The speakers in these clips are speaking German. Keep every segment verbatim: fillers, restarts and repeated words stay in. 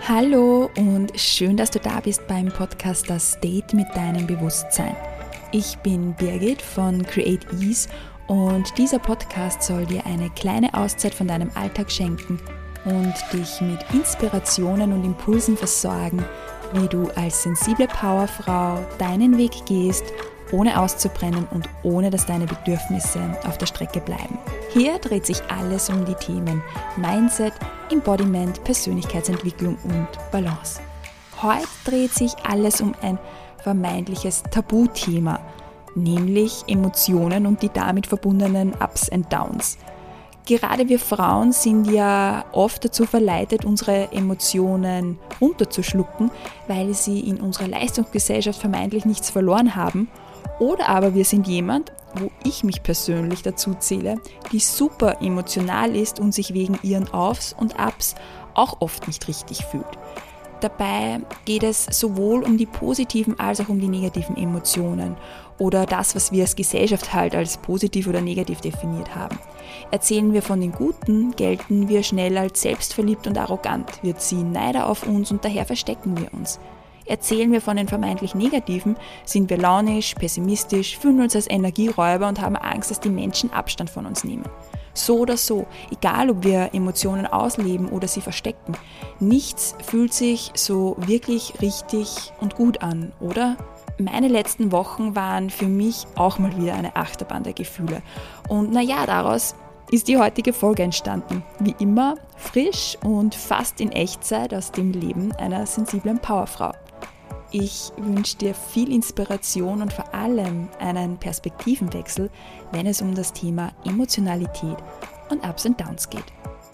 Hallo und schön, dass du da bist beim Podcast Das Date mit deinem Bewusstsein. Ich bin Birgit von Create Ease und dieser Podcast soll dir eine kleine Auszeit von deinem Alltag schenken und dich mit Inspirationen und Impulsen versorgen, wie du als sensible Powerfrau deinen Weg gehst, ohne auszubrennen und ohne dass deine Bedürfnisse auf der Strecke bleiben. Hier dreht sich alles um die Themen Mindset, Embodiment, Persönlichkeitsentwicklung und Balance. Heute dreht sich alles um ein vermeintliches Tabuthema, nämlich Emotionen und die damit verbundenen Ups und Downs. Gerade wir Frauen sind ja oft dazu verleitet, unsere Emotionen runterzuschlucken, weil sie in unserer Leistungsgesellschaft vermeintlich nichts verloren haben. Oder aber wir sind jemand, wo ich mich persönlich dazu zähle, die super emotional ist und sich wegen ihren Aufs und Ups auch oft nicht richtig fühlt. Dabei geht es sowohl um die positiven als auch um die negativen Emotionen oder das, was wir als Gesellschaft halt als positiv oder negativ definiert haben. Erzählen wir von den Guten, gelten wir schnell als selbstverliebt und arrogant. Wir ziehen Neider auf uns und daher verstecken wir uns. Erzählen wir von den vermeintlich Negativen, sind wir launisch, pessimistisch, fühlen uns als Energieräuber und haben Angst, dass die Menschen Abstand von uns nehmen. So oder so, egal ob wir Emotionen ausleben oder sie verstecken, nichts fühlt sich so wirklich richtig und gut an, oder? Meine letzten Wochen waren für mich auch mal wieder eine Achterbahn der Gefühle. Und naja, daraus ist die heutige Folge entstanden. Wie immer frisch und fast in Echtzeit aus dem Leben einer sensiblen Powerfrau. Ich wünsche dir viel Inspiration und vor allem einen Perspektivenwechsel, wenn es um das Thema Emotionalität und Ups und Downs geht.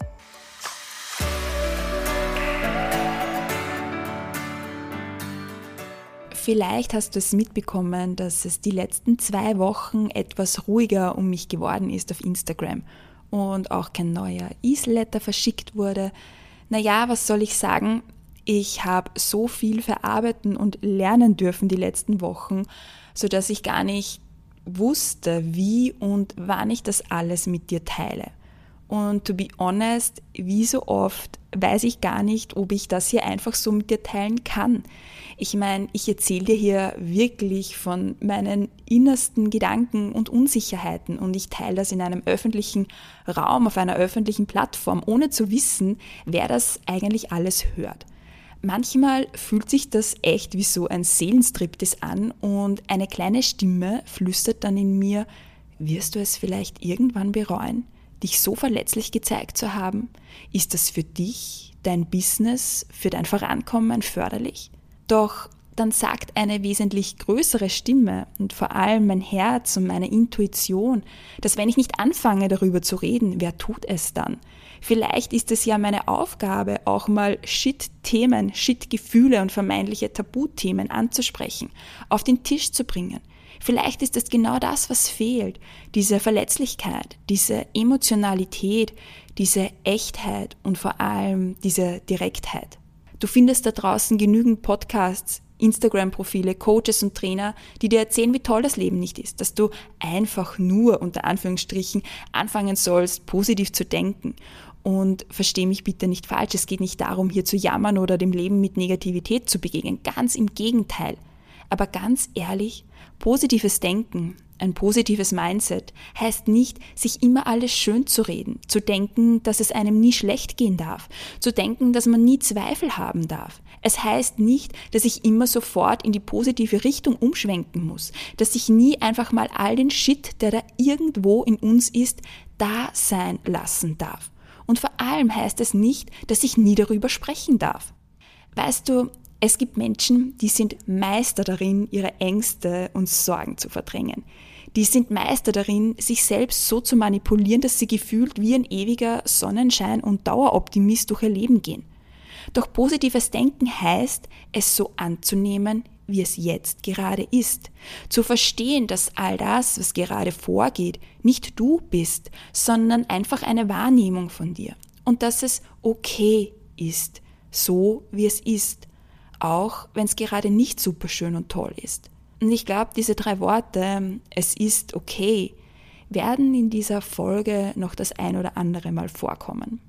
Vielleicht hast du es mitbekommen, dass es die letzten zwei Wochen etwas ruhiger um mich geworden ist auf Instagram und auch kein neuer Ease-Letter verschickt wurde. Naja, was soll ich sagen? Ich habe so viel verarbeiten und lernen dürfen die letzten Wochen, sodass ich gar nicht wusste, wie und wann ich das alles mit dir teile. Und to be honest, wie so oft weiß ich gar nicht, ob ich das hier einfach so mit dir teilen kann. Ich meine, ich erzähle dir hier wirklich von meinen innersten Gedanken und Unsicherheiten und ich teile das in einem öffentlichen Raum, auf einer öffentlichen Plattform, ohne zu wissen, wer das eigentlich alles hört. Manchmal fühlt sich das echt wie so ein Seelenstriptease an und eine kleine Stimme flüstert dann in mir, wirst du es vielleicht irgendwann bereuen, dich so verletzlich gezeigt zu haben? Ist das für dich, dein Business, für dein Vorankommen förderlich? Doch dann sagt eine wesentlich größere Stimme und vor allem mein Herz und meine Intuition, dass wenn ich nicht anfange darüber zu reden, wer tut es dann? Vielleicht ist es ja meine Aufgabe, auch mal Shit-Themen, Shit-Gefühle und vermeintliche Tabuthemen anzusprechen, auf den Tisch zu bringen. Vielleicht ist es genau das, was fehlt, diese Verletzlichkeit, diese Emotionalität, diese Echtheit und vor allem diese Direktheit. Du findest da draußen genügend Podcasts, Instagram-Profile, Coaches und Trainer, die dir erzählen, wie toll das Leben nicht ist, dass du einfach nur, unter Anführungsstrichen, anfangen sollst, positiv zu denken. Und versteh mich bitte nicht falsch, es geht nicht darum, hier zu jammern oder dem Leben mit Negativität zu begegnen, ganz im Gegenteil. Aber ganz ehrlich, positives Denken, ein positives Mindset heißt nicht, sich immer alles schön zu reden, zu denken, dass es einem nie schlecht gehen darf, zu denken, dass man nie Zweifel haben darf. Es heißt nicht, dass ich immer sofort in die positive Richtung umschwenken muss, dass ich nie einfach mal all den Shit, der da irgendwo in uns ist, da sein lassen darf. Und vor allem heißt es nicht, dass ich nie darüber sprechen darf. Weißt du, es gibt Menschen, die sind Meister darin, ihre Ängste und Sorgen zu verdrängen. Die sind Meister darin, sich selbst so zu manipulieren, dass sie gefühlt wie ein ewiger Sonnenschein und Daueroptimist durch ihr Leben gehen. Doch positives Denken heißt, es so anzunehmen, wie es jetzt gerade ist. Zu verstehen, dass all das, was gerade vorgeht, nicht du bist, sondern einfach eine Wahrnehmung von dir. Und dass es okay ist, so wie es ist. Auch wenn es gerade nicht super schön und toll ist. Und ich glaube, diese drei Worte, es ist okay, werden in dieser Folge noch das ein oder andere Mal vorkommen.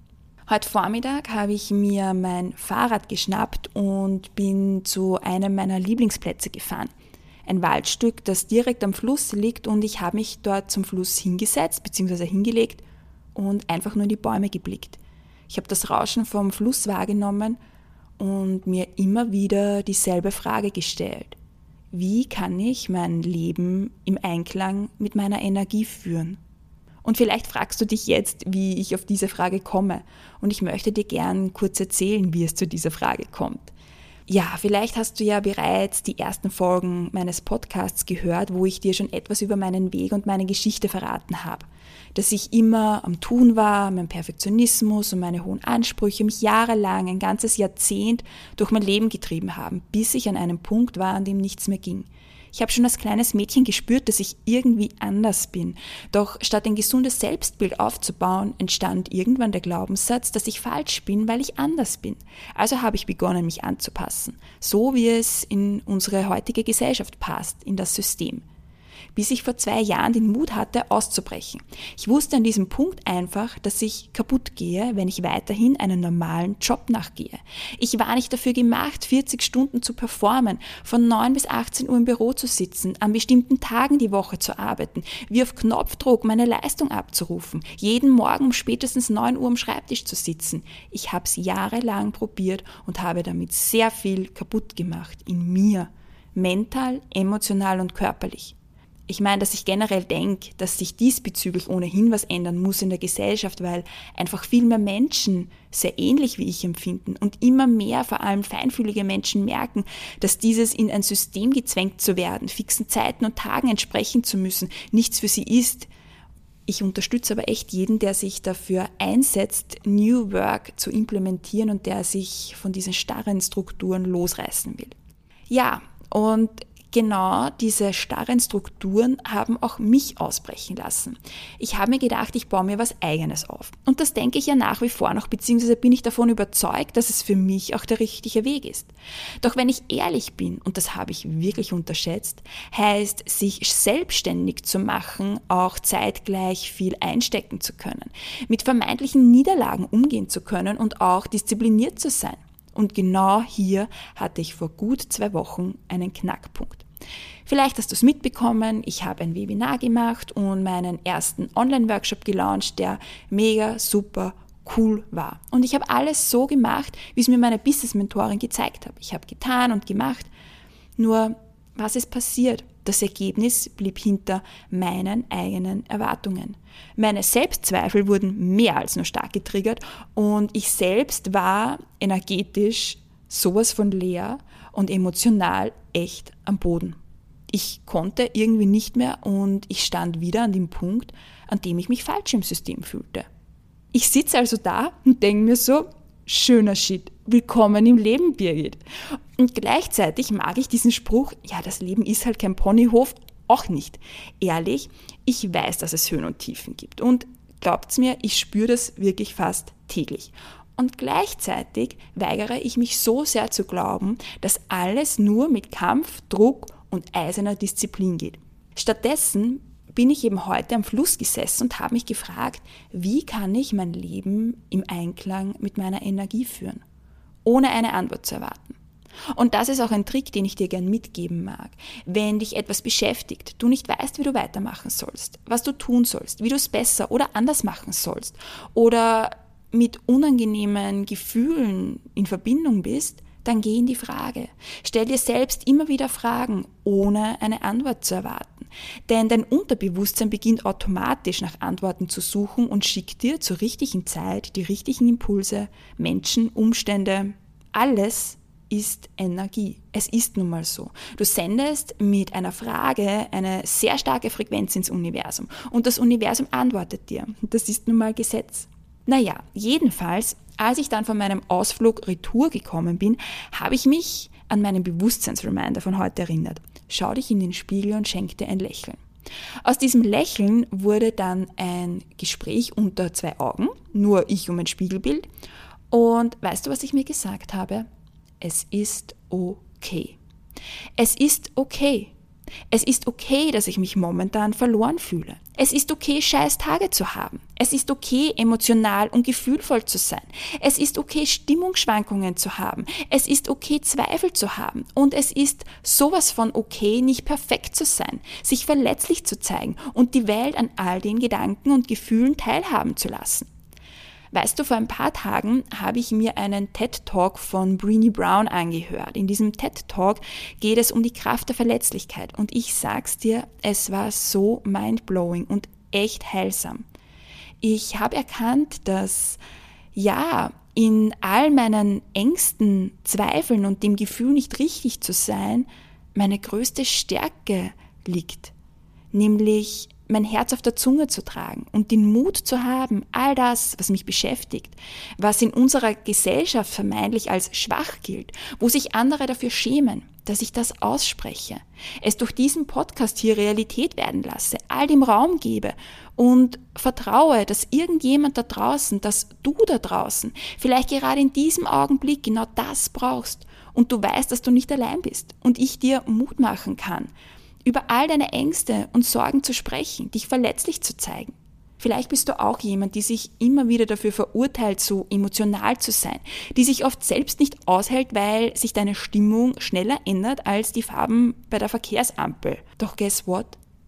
Heute Vormittag habe ich mir mein Fahrrad geschnappt und bin zu einem meiner Lieblingsplätze gefahren. Ein Waldstück, das direkt am Fluss liegt, und ich habe mich dort zum Fluss hingesetzt bzw. hingelegt und einfach nur in die Bäume geblickt. Ich habe das Rauschen vom Fluss wahrgenommen und mir immer wieder dieselbe Frage gestellt. Wie kann ich mein Leben im Einklang mit meiner Energie führen? Und vielleicht fragst du dich jetzt, wie ich auf diese Frage komme. Und ich möchte dir gern kurz erzählen, wie es zu dieser Frage kommt. Ja, vielleicht hast du ja bereits die ersten Folgen meines Podcasts gehört, wo ich dir schon etwas über meinen Weg und meine Geschichte verraten habe. Dass ich immer am Tun war, mein Perfektionismus und meine hohen Ansprüche mich jahrelang, ein ganzes Jahrzehnt durch mein Leben getrieben haben, bis ich an einem Punkt war, an dem nichts mehr ging. Ich habe schon als kleines Mädchen gespürt, dass ich irgendwie anders bin. Doch statt ein gesundes Selbstbild aufzubauen, entstand irgendwann der Glaubenssatz, dass ich falsch bin, weil ich anders bin. Also habe ich begonnen, mich anzupassen, so wie es in unsere heutige Gesellschaft passt, in das System. Bis ich vor zwei Jahren den Mut hatte, auszubrechen. Ich wusste an diesem Punkt einfach, dass ich kaputt gehe, wenn ich weiterhin einen normalen Job nachgehe. Ich war nicht dafür gemacht, vierzig Stunden zu performen, von neun bis achtzehn Uhr im Büro zu sitzen, an bestimmten Tagen die Woche zu arbeiten, wie auf Knopfdruck meine Leistung abzurufen, jeden Morgen um spätestens neun Uhr am Schreibtisch zu sitzen. Ich habe es jahrelang probiert und habe damit sehr viel kaputt gemacht, in mir, mental, emotional und körperlich. Ich meine, dass ich generell denke, dass sich diesbezüglich ohnehin was ändern muss in der Gesellschaft, weil einfach viel mehr Menschen sehr ähnlich wie ich empfinden und immer mehr, vor allem feinfühlige Menschen, merken, dass dieses in ein System gezwängt zu werden, fixen Zeiten und Tagen entsprechen zu müssen, nichts für sie ist. Ich unterstütze aber echt jeden, der sich dafür einsetzt, New Work zu implementieren und der sich von diesen starren Strukturen losreißen will. Ja, und genau diese starren Strukturen haben auch mich ausbrechen lassen. Ich habe mir gedacht, ich baue mir was Eigenes auf. Und das denke ich ja nach wie vor noch, beziehungsweise bin ich davon überzeugt, dass es für mich auch der richtige Weg ist. Doch wenn ich ehrlich bin, und das habe ich wirklich unterschätzt, heißt, sich selbstständig zu machen, auch zeitgleich viel einstecken zu können, mit vermeintlichen Niederlagen umgehen zu können und auch diszipliniert zu sein. Und genau hier hatte ich vor gut zwei Wochen einen Knackpunkt. Vielleicht hast du es mitbekommen, ich habe ein Webinar gemacht und meinen ersten Online-Workshop gelauncht, der mega super cool war. Und ich habe alles so gemacht, wie es mir meine Business-Mentorin gezeigt hat. Ich habe getan und gemacht, nur was ist passiert? Das Ergebnis blieb hinter meinen eigenen Erwartungen. Meine Selbstzweifel wurden mehr als nur stark getriggert und ich selbst war energetisch sowas von leer und emotional echt am Boden. Ich konnte irgendwie nicht mehr und ich stand wieder an dem Punkt, an dem ich mich falsch im System fühlte. Ich sitze also da und denke mir so, schöner Shit, willkommen im Leben, Birgit. Und gleichzeitig mag ich diesen Spruch, ja, das Leben ist halt kein Ponyhof, auch nicht. Ehrlich, ich weiß, dass es Höhen und Tiefen gibt. Und glaubt's mir, ich spüre das wirklich fast täglich. Und gleichzeitig weigere ich mich so sehr zu glauben, dass alles nur mit Kampf, Druck und eiserner Disziplin geht. Stattdessen bin ich eben heute am Fluss gesessen und habe mich gefragt, wie kann ich mein Leben im Einklang mit meiner Energie führen, ohne eine Antwort zu erwarten. Und das ist auch ein Trick, den ich dir gern mitgeben mag. Wenn dich etwas beschäftigt, du nicht weißt, wie du weitermachen sollst, was du tun sollst, wie du es besser oder anders machen sollst oder mit unangenehmen Gefühlen in Verbindung bist, dann geh in die Frage. Stell dir selbst immer wieder Fragen, ohne eine Antwort zu erwarten. Denn dein Unterbewusstsein beginnt automatisch nach Antworten zu suchen und schickt dir zur richtigen Zeit die richtigen Impulse, Menschen, Umstände, alles ist Energie. Es ist nun mal so. Du sendest mit einer Frage eine sehr starke Frequenz ins Universum und das Universum antwortet dir. Das ist nun mal Gesetz. Naja, jedenfalls, als ich dann von meinem Ausflug retour gekommen bin, habe ich mich an meinen Bewusstseinsreminder von heute erinnert. Schau dich in den Spiegel und schenk dir ein Lächeln. Aus diesem Lächeln wurde dann ein Gespräch unter zwei Augen, nur ich und mein Spiegelbild. Und weißt du, was ich mir gesagt habe? Es ist okay. Es ist okay. Es ist okay, dass ich mich momentan verloren fühle. Es ist okay, scheiß Tage zu haben. Es ist okay, emotional und gefühlvoll zu sein. Es ist okay, Stimmungsschwankungen zu haben. Es ist okay, Zweifel zu haben. Und es ist sowas von okay, nicht perfekt zu sein, sich verletzlich zu zeigen und die Welt an all den Gedanken und Gefühlen teilhaben zu lassen. Weißt du, vor ein paar Tagen habe ich mir einen TED-Talk von Brené Brown angehört. In diesem TED-Talk geht es um die Kraft der Verletzlichkeit. Und ich sag's dir, es war so mindblowing und echt heilsam. Ich habe erkannt, dass, ja, in all meinen Ängsten, Zweifeln und dem Gefühl, nicht richtig zu sein, meine größte Stärke liegt. Nämlich mein Herz auf der Zunge zu tragen und den Mut zu haben, all das, was mich beschäftigt, was in unserer Gesellschaft vermeintlich als schwach gilt, wo sich andere dafür schämen, dass ich das ausspreche, es durch diesen Podcast hier Realität werden lasse, all dem Raum gebe und vertraue, dass irgendjemand da draußen, dass du da draußen vielleicht gerade in diesem Augenblick genau das brauchst und du weißt, dass du nicht allein bist und ich dir Mut machen kann, über all deine Ängste und Sorgen zu sprechen, dich verletzlich zu zeigen. Vielleicht bist du auch jemand, die sich immer wieder dafür verurteilt, so emotional zu sein, die sich oft selbst nicht aushält, weil sich deine Stimmung schneller ändert als die Farben bei der Verkehrsampel. Doch guess what?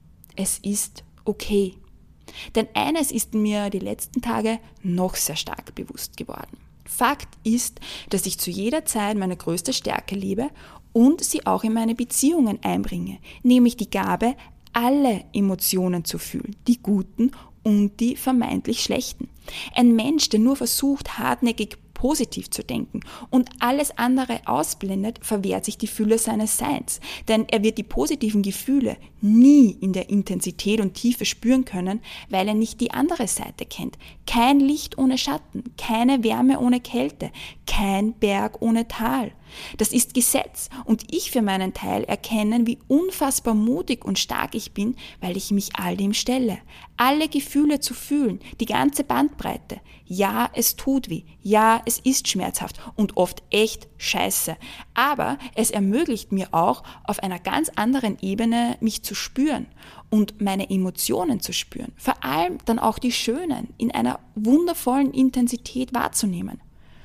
Es ist okay. Denn eines ist mir die letzten Tage noch sehr stark bewusst geworden. Fakt ist, dass ich zu jeder Zeit meine größte Stärke lebe und sie auch in meine Beziehungen einbringe, nämlich die Gabe, alle Emotionen zu fühlen, die guten und die vermeintlich schlechten. Ein Mensch, der nur versucht, hartnäckig positiv zu denken und alles andere ausblendet, verwehrt sich die Fülle seines Seins. Denn er wird die positiven Gefühle nie in der Intensität und Tiefe spüren können, weil er nicht die andere Seite kennt. Kein Licht ohne Schatten, keine Wärme ohne Kälte, kein Berg ohne Tal. Das ist Gesetz und ich für meinen Teil erkenne, wie unfassbar mutig und stark ich bin, weil ich mich all dem stelle. Alle Gefühle zu fühlen, die ganze Bandbreite. Ja, es tut weh. Ja, es ist schmerzhaft und oft echt scheiße. Aber es ermöglicht mir auch, auf einer ganz anderen Ebene mich zu spüren und meine Emotionen zu spüren. Vor allem dann auch die schönen, in einer wundervollen Intensität wahrzunehmen.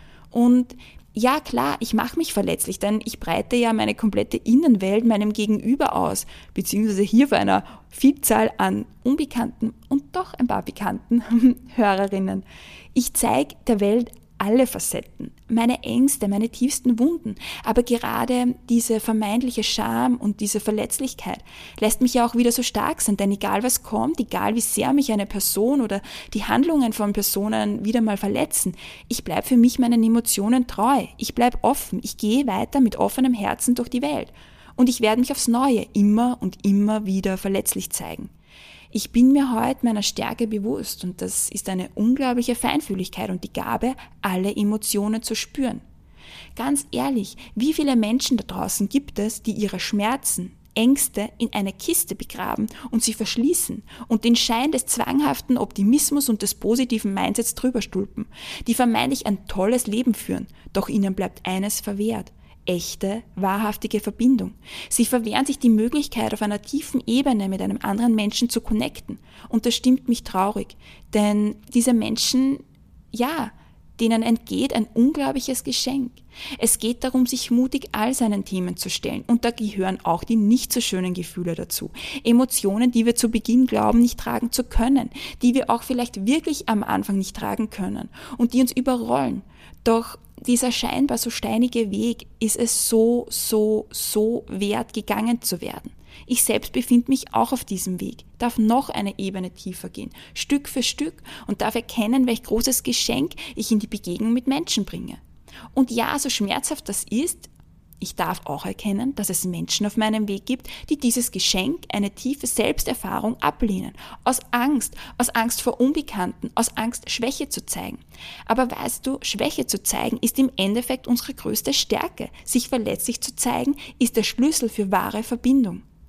Und ja klar, ich mache mich verletzlich, denn ich breite ja meine komplette Innenwelt meinem Gegenüber aus, beziehungsweise hier vor einer Vielzahl an unbekannten und doch ein paar bekannten Hörerinnen. Ich zeige der Welt alle Facetten, meine Ängste, meine tiefsten Wunden, aber gerade diese vermeintliche Scham und diese Verletzlichkeit lässt mich ja auch wieder so stark sein, denn egal was kommt, egal wie sehr mich eine Person oder die Handlungen von Personen wieder mal verletzen, ich bleibe für mich meinen Emotionen treu, ich bleibe offen, ich gehe weiter mit offenem Herzen durch die Welt und ich werde mich aufs Neue immer und immer wieder verletzlich zeigen. Ich bin mir heute meiner Stärke bewusst und das ist eine unglaubliche Feinfühligkeit und die Gabe, alle Emotionen zu spüren. Ganz ehrlich, wie viele Menschen da draußen gibt es, die ihre Schmerzen, Ängste in eine Kiste begraben und sie verschließen und den Schein des zwanghaften Optimismus und des positiven Mindsets drüber stülpen, die vermeintlich ein tolles Leben führen, doch ihnen bleibt eines verwehrt. Echte, wahrhaftige Verbindung. Sie verwehren sich die Möglichkeit, auf einer tiefen Ebene mit einem anderen Menschen zu connecten. Und das stimmt mich traurig, denn diese Menschen, ja, denen entgeht ein unglaubliches Geschenk. Es geht darum, sich mutig all seinen Themen zu stellen. Und da gehören auch die nicht so schönen Gefühle dazu. Emotionen, die wir zu Beginn glauben, nicht tragen zu können, die wir auch vielleicht wirklich am Anfang nicht tragen können und die uns überrollen. Doch dieser scheinbar so steinige Weg ist es so, so, so wert, gegangen zu werden. Ich selbst befinde mich auch auf diesem Weg, darf noch eine Ebene tiefer gehen, Stück für Stück und darf erkennen, welch großes Geschenk ich in die Begegnung mit Menschen bringe. Und ja, so schmerzhaft das ist, ich darf auch erkennen, dass es Menschen auf meinem Weg gibt, die dieses Geschenk, eine tiefe Selbsterfahrung ablehnen. Aus Angst, aus Angst vor Unbekannten, aus Angst, Schwäche zu zeigen. Aber weißt du, Schwäche zu zeigen ist im Endeffekt unsere größte Stärke. Sich verletzlich zu zeigen, ist der Schlüssel für wahre Verbindung.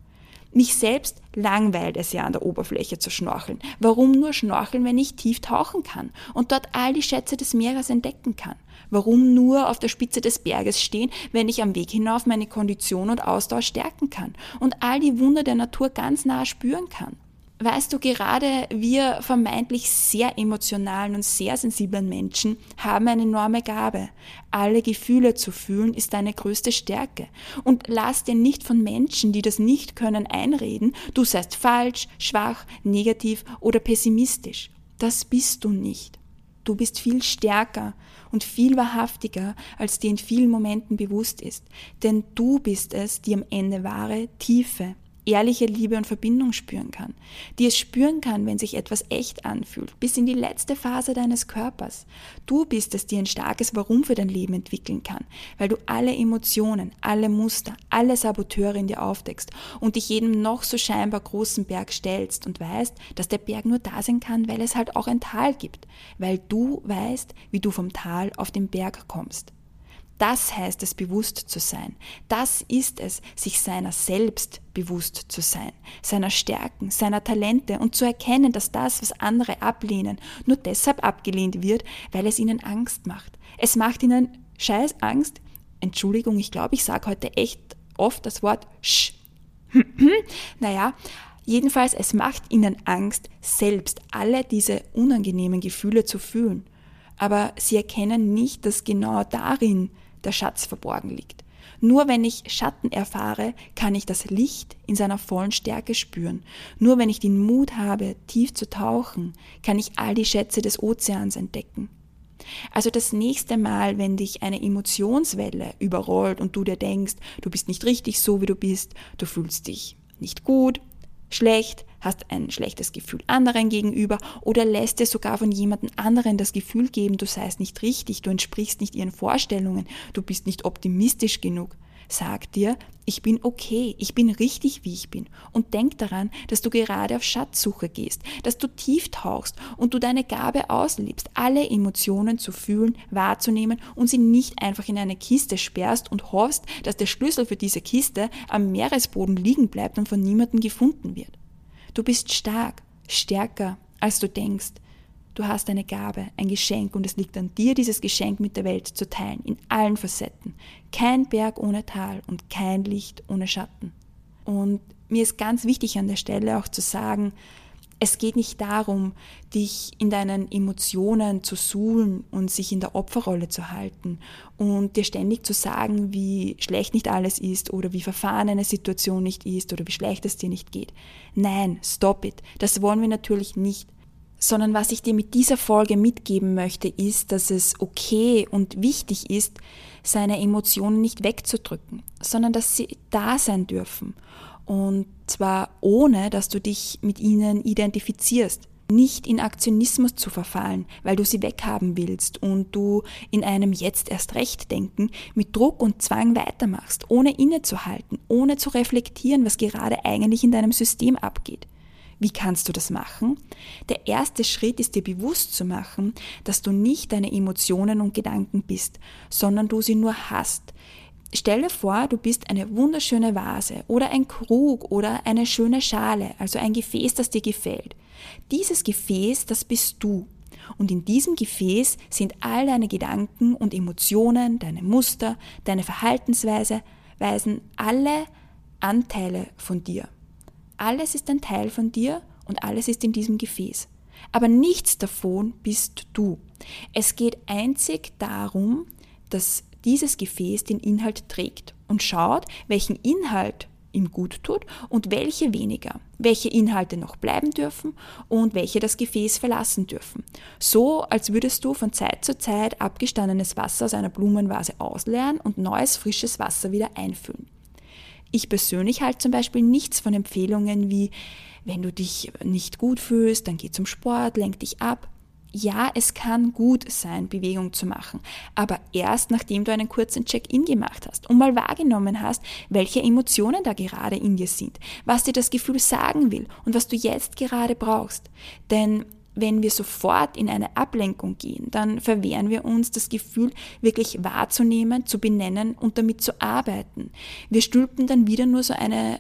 Mich selbst langweilt es ja, an der Oberfläche zu schnorcheln. Warum nur schnorcheln, wenn ich tief tauchen kann und dort all die Schätze des Meeres entdecken kann? Warum nur auf der Spitze des Berges stehen, wenn ich am Weg hinauf meine Kondition und Ausdauer stärken kann und all die Wunder der Natur ganz nah spüren kann? Weißt du, gerade wir vermeintlich sehr emotionalen und sehr sensiblen Menschen haben eine enorme Gabe. Alle Gefühle zu fühlen ist deine größte Stärke. Und lass dir nicht von Menschen, die das nicht können, einreden, du seist falsch, schwach, negativ oder pessimistisch. Das bist du nicht. Du bist viel stärker und viel wahrhaftiger, als dir in vielen Momenten bewusst ist. Denn du bist es, die am Ende wahre, tiefe, ehrliche Liebe und Verbindung spüren kann, die es spüren kann, wenn sich etwas echt anfühlt, bis in die letzte Phase deines Körpers. Du bist es, die ein starkes Warum für dein Leben entwickeln kann, weil du alle Emotionen, alle Muster, alle Saboteure in dir aufdeckst und dich jedem noch so scheinbar großen Berg stellst und weißt, dass der Berg nur da sein kann, weil es halt auch ein Tal gibt, weil du weißt, wie du vom Tal auf den Berg kommst. Das heißt es, bewusst zu sein. Das ist es, sich seiner selbst bewusst zu sein, seiner Stärken, seiner Talente und zu erkennen, dass das, was andere ablehnen, nur deshalb abgelehnt wird, weil es ihnen Angst macht. Es macht ihnen scheiß Angst. Entschuldigung, ich glaube, ich sage heute echt oft das Wort Sch. Naja, jedenfalls, es macht ihnen Angst, selbst alle diese unangenehmen Gefühle zu fühlen. Aber sie erkennen nicht, dass genau darin der Schatz verborgen liegt. Nur wenn ich Schatten erfahre, kann ich das Licht in seiner vollen Stärke spüren. Nur wenn ich den Mut habe, tief zu tauchen, kann ich all die Schätze des Ozeans entdecken. Also das nächste Mal, wenn dich eine Emotionswelle überrollt und du dir denkst, du bist nicht richtig so, wie du bist, du fühlst dich nicht gut, schlecht, hast ein schlechtes Gefühl anderen gegenüber oder lässt dir sogar von jemandem anderen das Gefühl geben, du seist nicht richtig, du entsprichst nicht ihren Vorstellungen, du bist nicht optimistisch genug. Sag dir, ich bin okay, ich bin richtig, wie ich bin. Und denk daran, dass du gerade auf Schatzsuche gehst, dass du tief tauchst und du deine Gabe auslebst, alle Emotionen zu fühlen, wahrzunehmen und sie nicht einfach in eine Kiste sperrst und hoffst, dass der Schlüssel für diese Kiste am Meeresboden liegen bleibt und von niemandem gefunden wird. Du bist stark, stärker, als du denkst. Du hast eine Gabe, ein Geschenk und es liegt an dir, dieses Geschenk mit der Welt zu teilen, in allen Facetten. Kein Berg ohne Tal und kein Licht ohne Schatten. Und mir ist ganz wichtig an der Stelle auch zu sagen, es geht nicht darum, dich in deinen Emotionen zu suhlen und sich in der Opferrolle zu halten und dir ständig zu sagen, wie schlecht nicht alles ist oder wie verfahren eine Situation nicht ist oder wie schlecht es dir nicht geht. Nein, stop it. Das wollen wir natürlich nicht. Sondern was ich dir mit dieser Folge mitgeben möchte, ist, dass es okay und wichtig ist, seine Emotionen nicht wegzudrücken, sondern dass sie da sein dürfen. Und zwar ohne, dass du dich mit ihnen identifizierst. Nicht in Aktionismus zu verfallen, weil du sie weghaben willst und du in einem jetzt erst recht denken mit Druck und Zwang weitermachst, ohne innezuhalten, ohne zu reflektieren, was gerade eigentlich in deinem System abgeht. Wie kannst du das machen? Der erste Schritt ist dir bewusst zu machen, dass du nicht deine Emotionen und Gedanken bist, sondern du sie nur hast. Stell dir vor, du bist eine wunderschöne Vase oder ein Krug oder eine schöne Schale, also ein Gefäß, das dir gefällt. Dieses Gefäß, das bist du. Und in diesem Gefäß sind all deine Gedanken und Emotionen, deine Muster, deine Verhaltensweise, Weisen, alle Anteile von dir. Alles ist ein Teil von dir und alles ist in diesem Gefäß. Aber nichts davon bist du. Es geht einzig darum, dass dieses Gefäß den Inhalt trägt und schaut, welchen Inhalt ihm gut tut und welche weniger, welche Inhalte noch bleiben dürfen und welche das Gefäß verlassen dürfen. So, als würdest du von Zeit zu Zeit abgestandenes Wasser aus einer Blumenvase ausleeren und neues, frisches Wasser wieder einfüllen. Ich persönlich halte zum Beispiel nichts von Empfehlungen wie, wenn du dich nicht gut fühlst, dann geh zum Sport, lenk dich ab. Ja, es kann gut sein, Bewegung zu machen, aber erst nachdem du einen kurzen Check-in gemacht hast und mal wahrgenommen hast, welche Emotionen da gerade in dir sind, was dir das Gefühl sagen will und was du jetzt gerade brauchst. Denn wenn wir sofort in eine Ablenkung gehen, dann verwehren wir uns das Gefühl, wirklich wahrzunehmen, zu benennen und damit zu arbeiten. Wir stülpen dann wieder nur so eine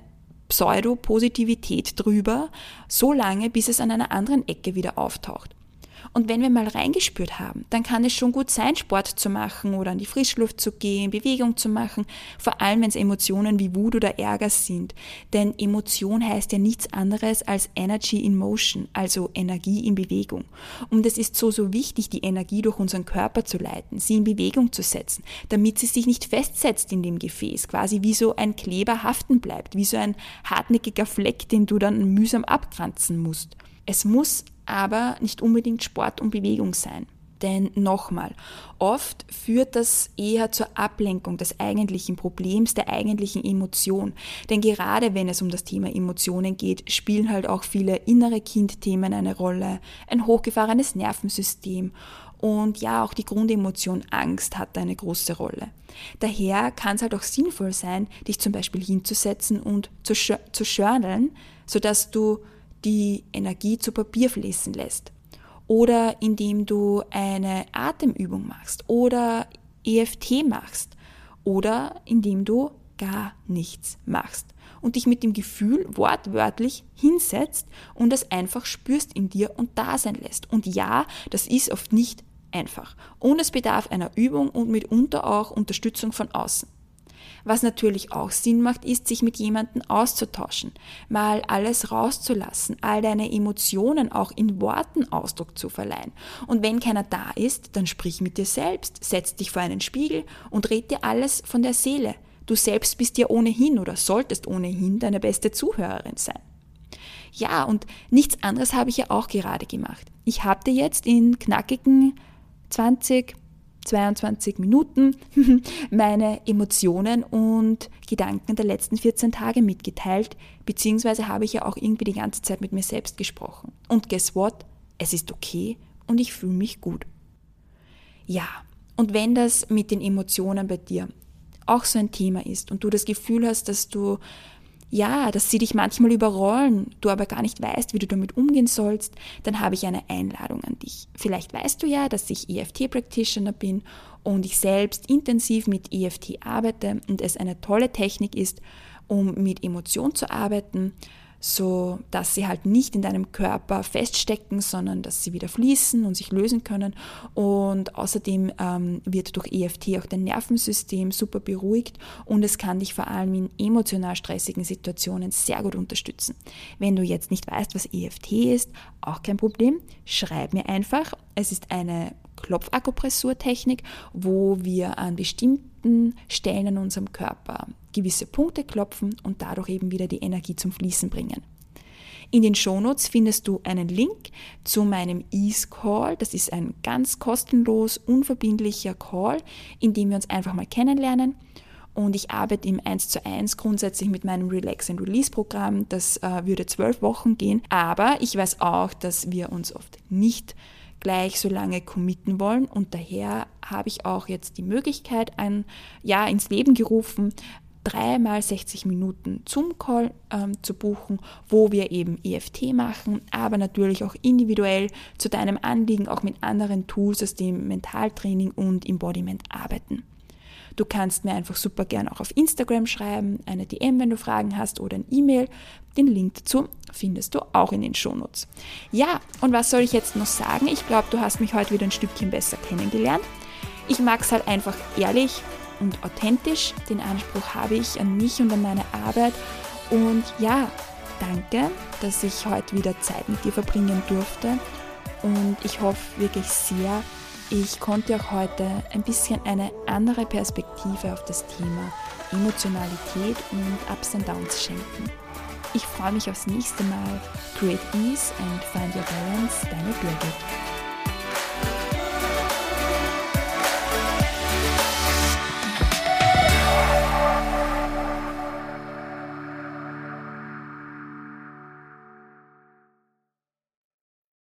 Pseudo-Positivität drüber, so lange, bis es an einer anderen Ecke wieder auftaucht. Und wenn wir mal reingespürt haben, dann kann es schon gut sein, Sport zu machen oder an die Frischluft zu gehen, Bewegung zu machen, vor allem wenn es Emotionen wie Wut oder Ärger sind. Denn Emotion heißt ja nichts anderes als Energy in Motion, also Energie in Bewegung. Und es ist so, so wichtig, die Energie durch unseren Körper zu leiten, sie in Bewegung zu setzen, damit sie sich nicht festsetzt in dem Gefäß, quasi wie so ein Kleber haften bleibt, wie so ein hartnäckiger Fleck, den du dann mühsam abkratzen musst. Es muss aber nicht unbedingt Sport und Bewegung sein. Denn nochmal, oft führt das eher zur Ablenkung des eigentlichen Problems, der eigentlichen Emotion. Denn gerade wenn es um das Thema Emotionen geht, spielen halt auch viele innere Kindthemen eine Rolle, ein hochgefahrenes Nervensystem und ja, auch die Grundemotion Angst hat eine große Rolle. Daher kann es halt auch sinnvoll sein, dich zum Beispiel hinzusetzen und zu, zu journalen, sodass du die Energie zu Papier fließen lässt. Oder indem du eine Atemübung machst oder E F T machst oder indem du gar nichts machst und dich mit dem Gefühl wortwörtlich hinsetzt und es einfach spürst in dir und da sein lässt. Und ja, das ist oft nicht einfach und es bedarf einer Übung und mitunter auch Unterstützung von außen. Was natürlich auch Sinn macht, ist, sich mit jemandem auszutauschen, mal alles rauszulassen, all deine Emotionen auch in Worten Ausdruck zu verleihen. Und wenn keiner da ist, dann sprich mit dir selbst, setz dich vor einen Spiegel und red dir alles von der Seele. Du selbst bist ja ohnehin oder solltest ohnehin deine beste Zuhörerin sein. Ja, und nichts anderes habe ich ja auch gerade gemacht. Ich habe dir jetzt in knackigen zwanzig, zweiundzwanzig Minuten meine Emotionen und Gedanken der letzten vierzehn Tage mitgeteilt, beziehungsweise habe ich ja auch irgendwie die ganze Zeit mit mir selbst gesprochen. Und guess what? Es ist okay und ich fühle mich gut. Ja, und wenn das mit den Emotionen bei dir auch so ein Thema ist und du das Gefühl hast, dass du ja, dass sie dich manchmal überrollen, du aber gar nicht weißt, wie du damit umgehen sollst, dann habe ich eine Einladung an dich. Vielleicht weißt du ja, dass ich E F T-Practitioner bin und ich selbst intensiv mit E F T arbeite und es eine tolle Technik ist, um mit Emotionen zu arbeiten, so dass sie halt nicht in deinem Körper feststecken, sondern dass sie wieder fließen und sich lösen können. Und außerdem ähm, wird durch E F T auch dein Nervensystem super beruhigt und es kann dich vor allem in emotional stressigen Situationen sehr gut unterstützen. Wenn du jetzt nicht weißt, was E F T ist, auch kein Problem, schreib mir einfach. Es ist eine Klopfakupressurtechnik, wo wir an bestimmten Stellen in unserem Körper gewisse Punkte klopfen und dadurch eben wieder die Energie zum Fließen bringen. In den Shownotes findest du einen Link zu meinem Ease-Call. Das ist ein ganz kostenlos, unverbindlicher Call, in dem wir uns einfach mal kennenlernen. Und ich arbeite im eins zu eins grundsätzlich mit meinem Relax and Release Programm. Das äh, würde zwölf Wochen gehen. Aber ich weiß auch, dass wir uns oft nicht gleich so lange committen wollen und daher habe ich auch jetzt die Möglichkeit ein, ja, ins Leben gerufen, dreimal sechzig Minuten Zoom-Call ähm, zu buchen, wo wir eben E F T machen, aber natürlich auch individuell zu deinem Anliegen auch mit anderen Tools aus dem Mentaltraining und Embodiment arbeiten. Du kannst mir einfach super gern auch auf Instagram schreiben, eine D M, wenn du Fragen hast oder ein E-Mail. Den Link dazu findest du auch in den Shownotes. Ja, und was soll ich jetzt noch sagen? Ich glaube, du hast mich heute wieder ein Stückchen besser kennengelernt. Ich mag es halt einfach ehrlich und authentisch. Den Anspruch habe ich an mich und an meine Arbeit. Und ja, danke, dass ich heute wieder Zeit mit dir verbringen durfte. Und ich hoffe wirklich sehr, ich konnte auch heute ein bisschen eine andere Perspektive auf das Thema Emotionalität und Ups and Downs schenken. Ich freue mich aufs nächste Mal. Create Ease and Find Your Balance, deine Birgit.